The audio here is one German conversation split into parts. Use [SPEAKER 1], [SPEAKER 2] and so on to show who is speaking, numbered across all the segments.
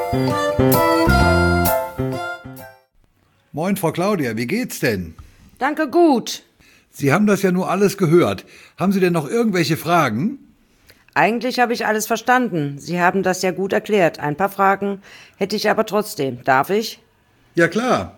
[SPEAKER 1] Moin, Frau Claudia, wie geht's denn?
[SPEAKER 2] Danke, gut.
[SPEAKER 1] Sie haben das ja nur alles gehört. Haben Sie denn noch irgendwelche Fragen?
[SPEAKER 2] Eigentlich habe ich alles verstanden. Sie haben das ja gut erklärt. Ein paar Fragen hätte ich aber trotzdem. Darf ich?
[SPEAKER 1] Ja, klar.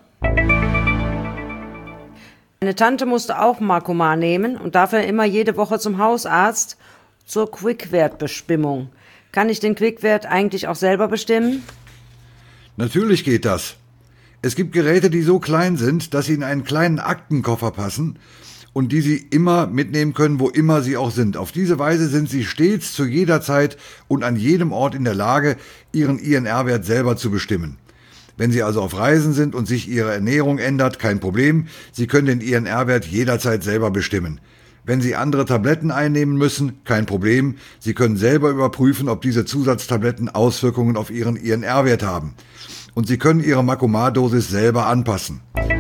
[SPEAKER 2] Meine Tante musste auch Makomar nehmen und dafür immer jede Woche zum Hausarzt zur Quickwertbestimmung. Kann ich den Quickwert eigentlich auch selber bestimmen?
[SPEAKER 1] Natürlich geht das. Es gibt Geräte, die so klein sind, dass sie in einen kleinen Aktenkoffer passen und die Sie immer mitnehmen können, wo immer Sie auch sind. Auf diese Weise sind Sie stets zu jeder Zeit und an jedem Ort in der Lage, Ihren INR-Wert selber zu bestimmen. Wenn Sie also auf Reisen sind und sich Ihre Ernährung ändert, kein Problem, Sie können den INR-Wert jederzeit selber bestimmen. Wenn Sie andere Tabletten einnehmen müssen, kein Problem, Sie können selber überprüfen, ob diese Zusatztabletten Auswirkungen auf Ihren INR-Wert haben. Und Sie können Ihre Makomar-Dosis selber anpassen.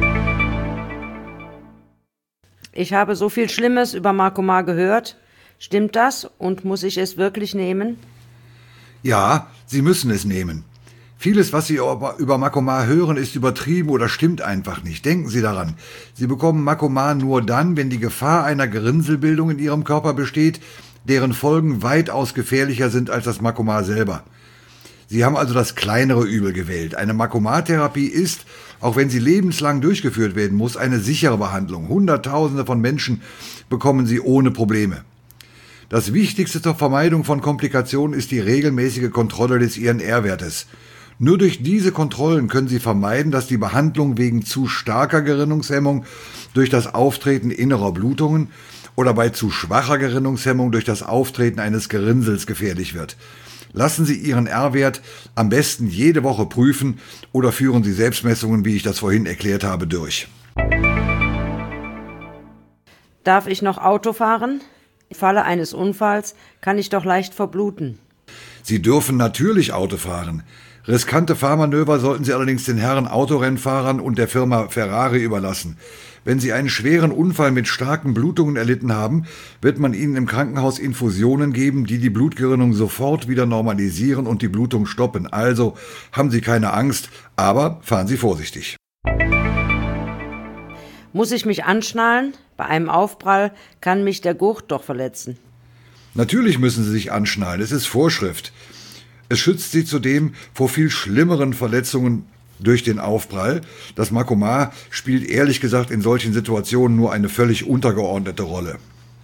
[SPEAKER 2] Ich habe so viel Schlimmes über Makomar gehört. Stimmt das und muss ich es wirklich nehmen?
[SPEAKER 1] Ja, Sie müssen es nehmen. Vieles, was Sie über Makomar hören, ist übertrieben oder stimmt einfach nicht. Denken Sie daran. Sie bekommen Makomar nur dann, wenn die Gefahr einer Gerinnselbildung in Ihrem Körper besteht, deren Folgen weitaus gefährlicher sind als das Makomar selber. Sie haben also das kleinere Übel gewählt. Eine Makomar-Therapie ist, auch wenn sie lebenslang durchgeführt werden muss, eine sichere Behandlung. Hunderttausende von Menschen bekommen sie ohne Probleme. Das Wichtigste zur Vermeidung von Komplikationen ist die regelmäßige Kontrolle des INR-Wertes. Nur durch diese Kontrollen können Sie vermeiden, dass die Behandlung wegen zu starker Gerinnungshemmung durch das Auftreten innerer Blutungen oder bei zu schwacher Gerinnungshemmung durch das Auftreten eines Gerinnsels gefährlich wird. Lassen Sie Ihren R-Wert am besten jede Woche prüfen oder führen Sie Selbstmessungen, wie ich das vorhin erklärt habe, durch.
[SPEAKER 2] Darf ich noch Auto fahren? Im Falle eines Unfalls kann ich doch leicht verbluten.
[SPEAKER 1] Sie dürfen natürlich Auto fahren. Riskante Fahrmanöver sollten Sie allerdings den Herren Autorennfahrern und der Firma Ferrari überlassen. Wenn Sie einen schweren Unfall mit starken Blutungen erlitten haben, wird man Ihnen im Krankenhaus Infusionen geben, die die Blutgerinnung sofort wieder normalisieren und die Blutung stoppen. Also haben Sie keine Angst, aber fahren Sie vorsichtig.
[SPEAKER 2] Muss ich mich anschnallen? Bei einem Aufprall kann mich der Gurt doch verletzen.
[SPEAKER 1] Natürlich müssen Sie sich anschnallen, es ist Vorschrift. Es schützt Sie zudem vor viel schlimmeren Verletzungen durch den Aufprall. Das Makomar spielt ehrlich gesagt in solchen Situationen nur eine völlig untergeordnete Rolle.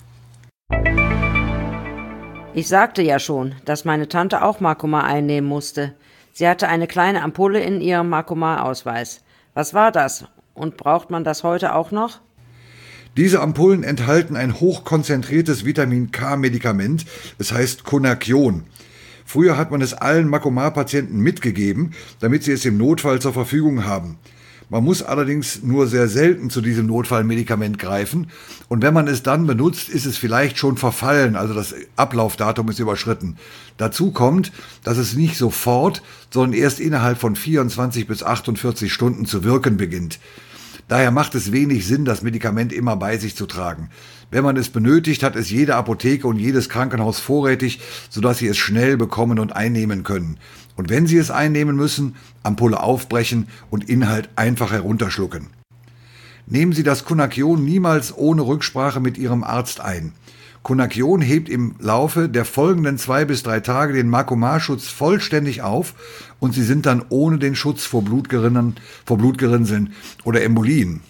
[SPEAKER 2] Ich sagte ja schon, dass meine Tante auch Makomar einnehmen musste. Sie hatte eine kleine Ampulle in ihrem Makomar-Ausweis. Was war das? Und braucht man das heute auch noch?
[SPEAKER 1] Diese Ampullen enthalten ein hochkonzentriertes Vitamin-K-Medikament, es heißt Konakion. Früher hat man es allen Makomar-Patienten mitgegeben, damit sie es im Notfall zur Verfügung haben. Man muss allerdings nur sehr selten zu diesem Notfallmedikament greifen und wenn man es dann benutzt, ist es vielleicht schon verfallen, also das Ablaufdatum ist überschritten. Dazu kommt, dass es nicht sofort, sondern erst innerhalb von 24 bis 48 Stunden zu wirken beginnt. Daher macht es wenig Sinn, das Medikament immer bei sich zu tragen. Wenn man es benötigt, hat es jede Apotheke und jedes Krankenhaus vorrätig, sodass Sie es schnell bekommen und einnehmen können. Und wenn Sie es einnehmen müssen, Ampulle aufbrechen und Inhalt einfach herunterschlucken. Nehmen Sie das Konakion niemals ohne Rücksprache mit Ihrem Arzt ein. Konakion hebt im Laufe der folgenden 2 bis 3 Tage den Makomar-Schutz vollständig auf und Sie sind dann ohne den Schutz vor Blutgerinnseln oder Embolien.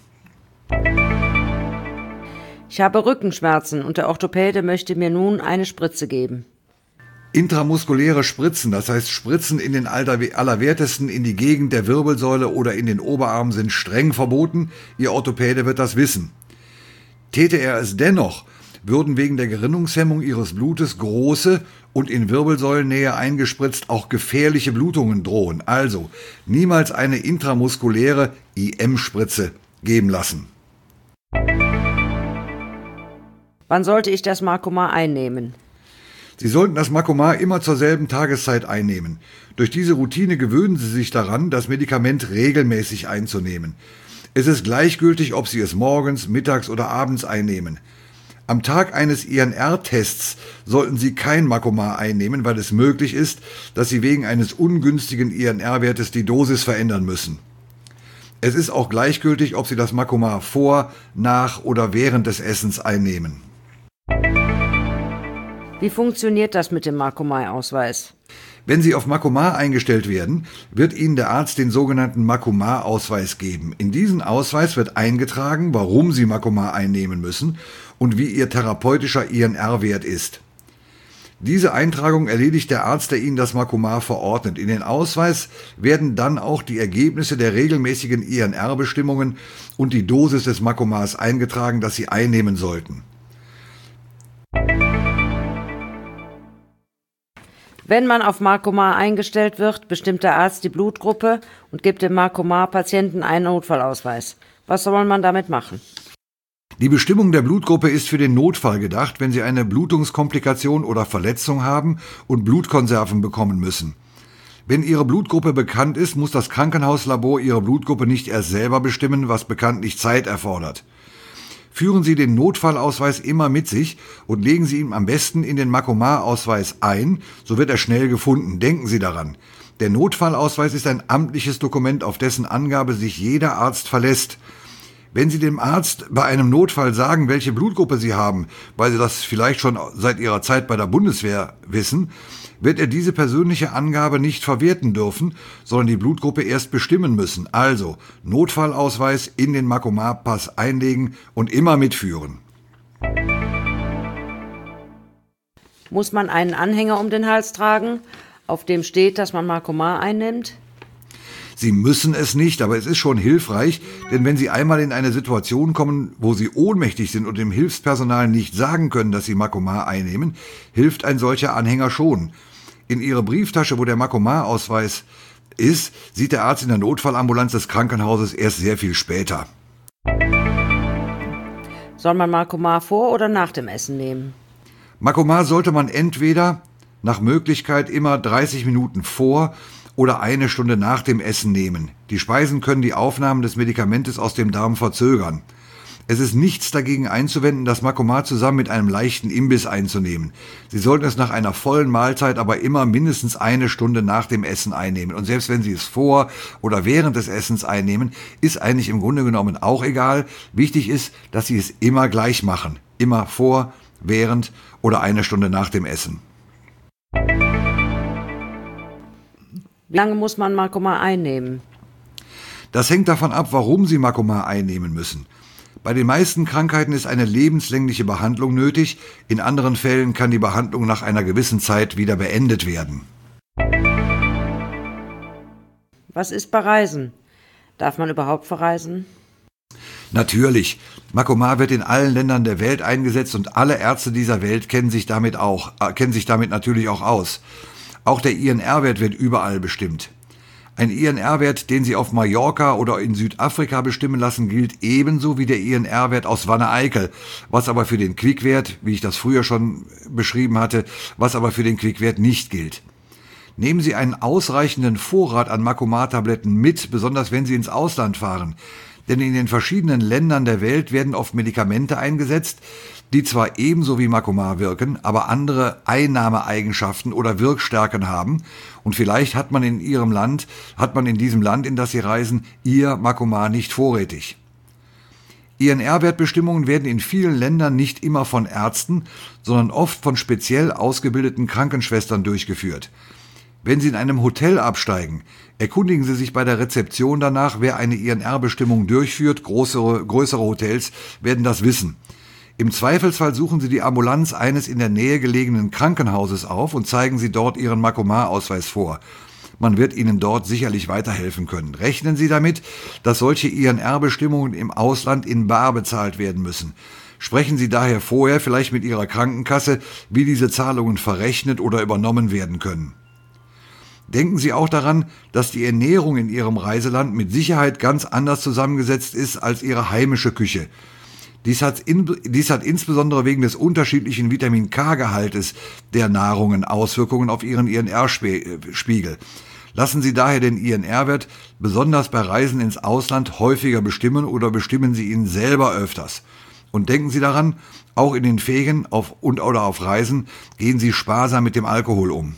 [SPEAKER 2] Ich habe Rückenschmerzen und der Orthopäde möchte mir nun eine Spritze geben.
[SPEAKER 1] Intramuskuläre Spritzen, das heißt Spritzen in den Allerwertesten in die Gegend der Wirbelsäule oder in den Oberarm sind streng verboten. Ihr Orthopäde wird das wissen. Täte er es dennoch, würden wegen der Gerinnungshemmung Ihres Blutes große und in Wirbelsäulennähe eingespritzt auch gefährliche Blutungen drohen. Also niemals eine intramuskuläre IM-Spritze geben lassen.
[SPEAKER 2] Wann sollte ich das Makomar einnehmen?
[SPEAKER 1] Sie sollten das Makomar immer zur selben Tageszeit einnehmen. Durch diese Routine gewöhnen Sie sich daran, das Medikament regelmäßig einzunehmen. Es ist gleichgültig, ob Sie es morgens, mittags oder abends einnehmen. Am Tag eines INR-Tests sollten Sie kein Makomar einnehmen, weil es möglich ist, dass Sie wegen eines ungünstigen INR-Wertes die Dosis verändern müssen. Es ist auch gleichgültig, ob Sie das Makomar vor, nach oder während des Essens einnehmen.
[SPEAKER 2] Wie funktioniert das mit dem Makomar-Ausweis?
[SPEAKER 1] Wenn Sie auf Makomar eingestellt werden, wird Ihnen der Arzt den sogenannten Makomar-Ausweis geben. In diesen Ausweis wird eingetragen, warum Sie Makomar einnehmen müssen und wie Ihr therapeutischer INR-Wert ist. Diese Eintragung erledigt der Arzt, der Ihnen das Makomar verordnet. In den Ausweis werden dann auch die Ergebnisse der regelmäßigen INR-Bestimmungen und die Dosis des Makomars eingetragen, das Sie einnehmen sollten.
[SPEAKER 2] Wenn man auf Makomar eingestellt wird, bestimmt der Arzt die Blutgruppe und gibt dem Makomar-Patienten einen Notfallausweis. Was soll man damit machen?
[SPEAKER 1] Die Bestimmung der Blutgruppe ist für den Notfall gedacht, wenn Sie eine Blutungskomplikation oder Verletzung haben und Blutkonserven bekommen müssen. Wenn Ihre Blutgruppe bekannt ist, muss das Krankenhauslabor Ihre Blutgruppe nicht erst selber bestimmen, was bekanntlich Zeit erfordert. Führen Sie den Notfallausweis immer mit sich und legen Sie ihn am besten in den Makomar-Ausweis ein, so wird er schnell gefunden. Denken Sie daran. Der Notfallausweis ist ein amtliches Dokument, auf dessen Angabe sich jeder Arzt verlässt. Wenn Sie dem Arzt bei einem Notfall sagen, welche Blutgruppe Sie haben, weil Sie das vielleicht schon seit Ihrer Zeit bei der Bundeswehr wissen, wird er diese persönliche Angabe nicht verwerten dürfen, sondern die Blutgruppe erst bestimmen müssen. Also Notfallausweis in den Makomar-Pass einlegen und immer mitführen.
[SPEAKER 2] Muss man einen Anhänger um den Hals tragen, auf dem steht, dass man Makomar einnimmt?
[SPEAKER 1] Sie müssen es nicht, aber es ist schon hilfreich, denn wenn Sie einmal in eine Situation kommen, wo Sie ohnmächtig sind und dem Hilfspersonal nicht sagen können, dass Sie Makomar einnehmen, hilft ein solcher Anhänger schon. In Ihre Brieftasche, wo der Makomar-Ausweis ist, sieht der Arzt in der Notfallambulanz des Krankenhauses erst sehr viel später.
[SPEAKER 2] Soll man Makomar vor oder nach dem Essen nehmen?
[SPEAKER 1] Makomar sollte man entweder nach Möglichkeit immer 30 Minuten vor oder eine Stunde nach dem Essen nehmen. Die Speisen können die Aufnahme des Medikamentes aus dem Darm verzögern. Es ist nichts dagegen einzuwenden, das Makomar zusammen mit einem leichten Imbiss einzunehmen. Sie sollten es nach einer vollen Mahlzeit aber immer mindestens eine Stunde nach dem Essen einnehmen. Und selbst wenn Sie es vor oder während des Essens einnehmen, ist eigentlich im Grunde genommen auch egal. Wichtig ist, dass Sie es immer gleich machen. Immer vor, während oder eine Stunde nach dem Essen.
[SPEAKER 2] Wie lange muss man Makomar einnehmen?
[SPEAKER 1] Das hängt davon ab, warum Sie Makomar einnehmen müssen. Bei den meisten Krankheiten ist eine lebenslängliche Behandlung nötig. In anderen Fällen kann die Behandlung nach einer gewissen Zeit wieder beendet werden.
[SPEAKER 2] Was ist bei Reisen? Darf man überhaupt verreisen?
[SPEAKER 1] Natürlich. Makomar wird in allen Ländern der Welt eingesetzt und alle Ärzte dieser Welt kennen sich damit natürlich auch aus. Auch der INR-Wert wird überall bestimmt. Ein INR-Wert, den Sie auf Mallorca oder in Südafrika bestimmen lassen, gilt ebenso wie der INR-Wert aus Wanne-Eickel, was aber für den Quickwert, wie ich das früher schon beschrieben hatte, was aber für den Quickwert nicht gilt. Nehmen Sie einen ausreichenden Vorrat an Makomar-Tabletten mit, besonders wenn Sie ins Ausland fahren. Denn in den verschiedenen Ländern der Welt werden oft Medikamente eingesetzt, die zwar ebenso wie Makomar wirken, aber andere Einnahmeeigenschaften oder Wirkstärken haben. Und vielleicht hat man in diesem Land, in das Sie reisen, Ihr Makomar nicht vorrätig. INR-Wertbestimmungen werden in vielen Ländern nicht immer von Ärzten, sondern oft von speziell ausgebildeten Krankenschwestern durchgeführt. Wenn Sie in einem Hotel absteigen, erkundigen Sie sich bei der Rezeption danach, wer eine INR-Bestimmung durchführt. Größere Hotels werden das wissen. Im Zweifelsfall suchen Sie die Ambulanz eines in der Nähe gelegenen Krankenhauses auf und zeigen Sie dort Ihren Makomar-Ausweis vor. Man wird Ihnen dort sicherlich weiterhelfen können. Rechnen Sie damit, dass solche INR-Bestimmungen im Ausland in bar bezahlt werden müssen. Sprechen Sie daher vorher vielleicht mit Ihrer Krankenkasse, wie diese Zahlungen verrechnet oder übernommen werden können. Denken Sie auch daran, dass die Ernährung in Ihrem Reiseland mit Sicherheit ganz anders zusammengesetzt ist als Ihre heimische Küche. Dies hat insbesondere wegen des unterschiedlichen Vitamin-K-Gehaltes der Nahrungen Auswirkungen auf Ihren INR-Spiegel. Lassen Sie daher den INR-Wert besonders bei Reisen ins Ausland häufiger bestimmen oder bestimmen Sie ihn selber öfters. Und denken Sie daran, auch in den Ferien oder auf Reisen gehen Sie sparsam mit dem Alkohol um.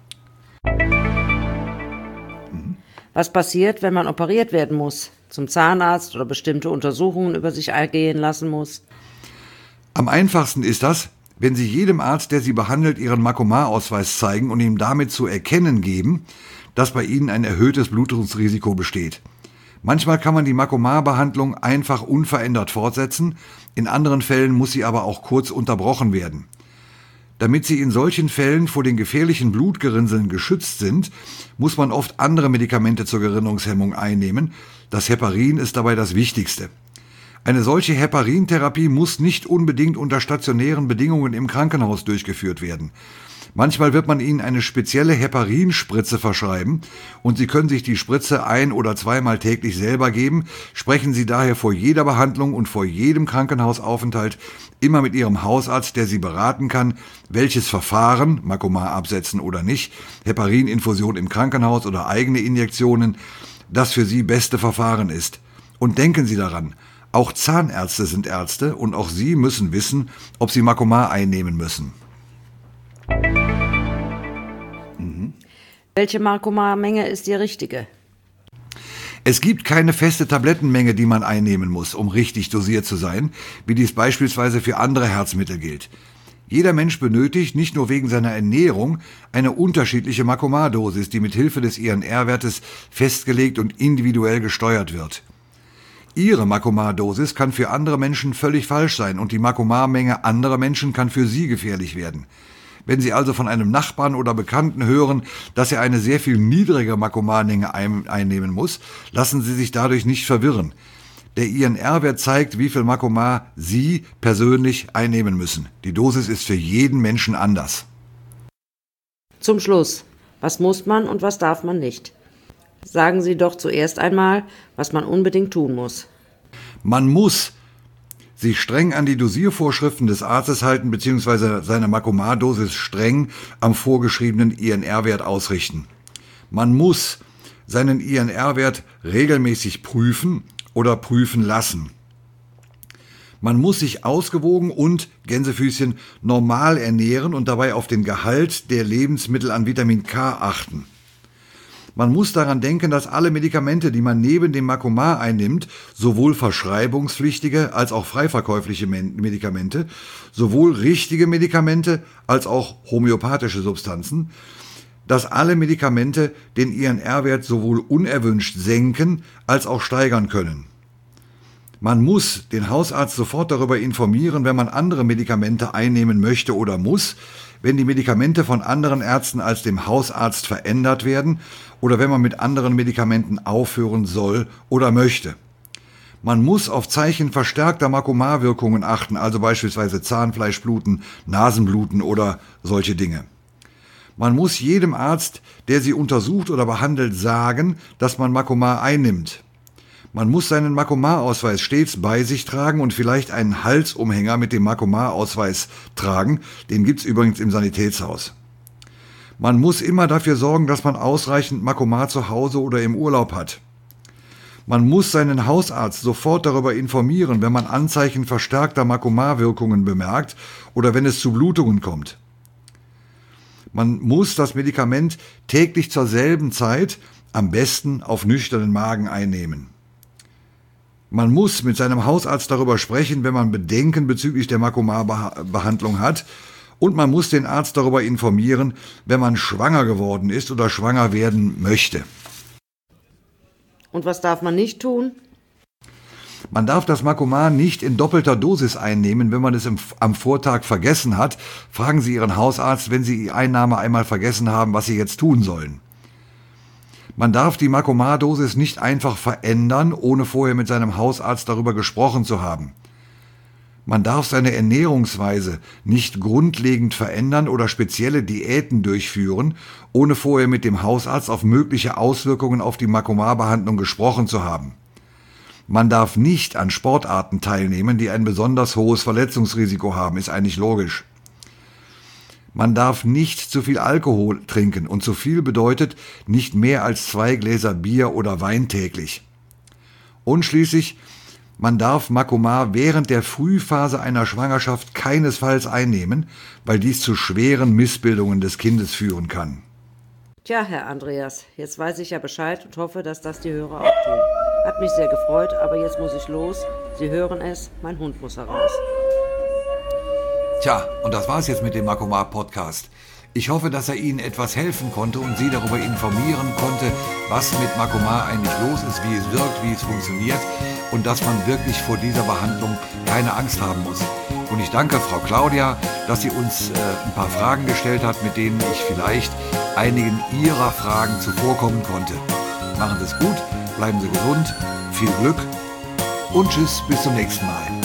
[SPEAKER 2] Was passiert, wenn man operiert werden muss, zum Zahnarzt oder bestimmte Untersuchungen über sich ergehen lassen muss?
[SPEAKER 1] Am einfachsten ist das, wenn Sie jedem Arzt, der Sie behandelt, Ihren Makoma-Ausweis zeigen und ihm damit zu erkennen geben, dass bei Ihnen ein erhöhtes Blutungsrisiko besteht. Manchmal kann man die Makoma-Behandlung einfach unverändert fortsetzen, in anderen Fällen muss sie aber auch kurz unterbrochen werden. Damit Sie in solchen Fällen vor den gefährlichen Blutgerinnseln geschützt sind, muss man oft andere Medikamente zur Gerinnungshemmung einnehmen. Das Heparin ist dabei das Wichtigste. Eine solche Heparintherapie muss nicht unbedingt unter stationären Bedingungen im Krankenhaus durchgeführt werden. Manchmal wird man Ihnen eine spezielle Heparinspritze verschreiben und Sie können sich die Spritze 1- oder 2-mal täglich selber geben. Sprechen Sie daher vor jeder Behandlung und vor jedem Krankenhausaufenthalt immer mit Ihrem Hausarzt, der Sie beraten kann, welches Verfahren, Makoma absetzen oder nicht, Heparininfusion im Krankenhaus oder eigene Injektionen, das für Sie beste Verfahren ist. Und denken Sie daran, auch Zahnärzte sind Ärzte und auch sie müssen wissen, ob sie Makoma einnehmen müssen.
[SPEAKER 2] Welche Makoma-Menge ist die richtige?
[SPEAKER 1] Es gibt keine feste Tablettenmenge, die man einnehmen muss, um richtig dosiert zu sein, wie dies beispielsweise für andere Herzmittel gilt. Jeder Mensch benötigt, nicht nur wegen seiner Ernährung, eine unterschiedliche Makoma-Dosis, die mit Hilfe des INR-Wertes festgelegt und individuell gesteuert wird. Ihre Makoma-Dosis kann für andere Menschen völlig falsch sein und die Makoma-Menge anderer Menschen kann für Sie gefährlich werden. Wenn Sie also von einem Nachbarn oder Bekannten hören, dass er eine sehr viel niedrigere Makoma-Menge einnehmen muss, lassen Sie sich dadurch nicht verwirren. Der INR-Wert zeigt, wie viel Makoma Sie persönlich einnehmen müssen. Die Dosis ist für jeden Menschen anders.
[SPEAKER 2] Zum Schluss, was muss man und was darf man nicht? Sagen Sie doch zuerst einmal, was man unbedingt tun muss.
[SPEAKER 1] Man muss sich streng an die Dosiervorschriften des Arztes halten bzw. seine Makoma-Dosis streng am vorgeschriebenen INR-Wert ausrichten. Man muss seinen INR-Wert regelmäßig prüfen oder prüfen lassen. Man muss sich ausgewogen und, Gänsefüßchen, normal ernähren und dabei auf den Gehalt der Lebensmittel an Vitamin K achten. Man muss daran denken, dass alle Medikamente, die man neben dem Makoma einnimmt, sowohl verschreibungspflichtige als auch freiverkäufliche Medikamente, sowohl richtige Medikamente als auch homöopathische Substanzen, dass alle Medikamente den INR-Wert sowohl unerwünscht senken als auch steigern können. Man muss den Hausarzt sofort darüber informieren, wenn man andere Medikamente einnehmen möchte oder muss, wenn die Medikamente von anderen Ärzten als dem Hausarzt verändert werden oder wenn man mit anderen Medikamenten aufhören soll oder möchte. Man muss auf Zeichen verstärkter Makoma-Wirkungen achten, also beispielsweise Zahnfleischbluten, Nasenbluten oder solche Dinge. Man muss jedem Arzt, der Sie untersucht oder behandelt, sagen, dass man Makoma einnimmt. Man muss seinen Makoma-Ausweis stets bei sich tragen und vielleicht einen Halsumhänger mit dem Makoma-Ausweis tragen. Den gibt's übrigens im Sanitätshaus. Man muss immer dafür sorgen, dass man ausreichend Makoma zu Hause oder im Urlaub hat. Man muss seinen Hausarzt sofort darüber informieren, wenn man Anzeichen verstärkter Makoma-Wirkungen bemerkt oder wenn es zu Blutungen kommt. Man muss das Medikament täglich zur selben Zeit, am besten auf nüchternen Magen einnehmen. Man muss mit seinem Hausarzt darüber sprechen, wenn man Bedenken bezüglich der Makoma-Behandlung hat. Und man muss den Arzt darüber informieren, wenn man schwanger geworden ist oder schwanger werden möchte.
[SPEAKER 2] Und was darf man nicht tun?
[SPEAKER 1] Man darf das Makoma nicht in doppelter Dosis einnehmen, wenn man es am Vortag vergessen hat. Fragen Sie Ihren Hausarzt, wenn Sie die Einnahme einmal vergessen haben, was Sie jetzt tun sollen. Man darf die Makoma-Dosis nicht einfach verändern, ohne vorher mit seinem Hausarzt darüber gesprochen zu haben. Man darf seine Ernährungsweise nicht grundlegend verändern oder spezielle Diäten durchführen, ohne vorher mit dem Hausarzt auf mögliche Auswirkungen auf die Makoma-Behandlung gesprochen zu haben. Man darf nicht an Sportarten teilnehmen, die ein besonders hohes Verletzungsrisiko haben, ist eigentlich logisch. Man darf nicht zu viel Alkohol trinken und zu viel bedeutet nicht mehr als 2 Gläser Bier oder Wein täglich. Und schließlich, Man darf Makomar während der Frühphase einer Schwangerschaft keinesfalls einnehmen, weil dies zu schweren Missbildungen des Kindes führen kann.
[SPEAKER 2] Tja, Herr Andreas, jetzt weiß ich ja Bescheid und hoffe, dass das die Hörer auch tun. Hat mich sehr gefreut, aber jetzt muss ich los. Sie hören es, mein Hund muss heraus.
[SPEAKER 1] Tja, und das war's jetzt mit dem Makomar-Podcast. Ich hoffe, dass er Ihnen etwas helfen konnte und Sie darüber informieren konnte, was mit Makomar eigentlich los ist, wie es wirkt, wie es funktioniert und dass man wirklich vor dieser Behandlung keine Angst haben muss. Und ich danke Frau Claudia, dass sie uns ein paar Fragen gestellt hat, mit denen ich vielleicht einigen Ihrer Fragen zuvorkommen konnte. Machen Sie es gut, bleiben Sie gesund, viel Glück und tschüss, bis zum nächsten Mal.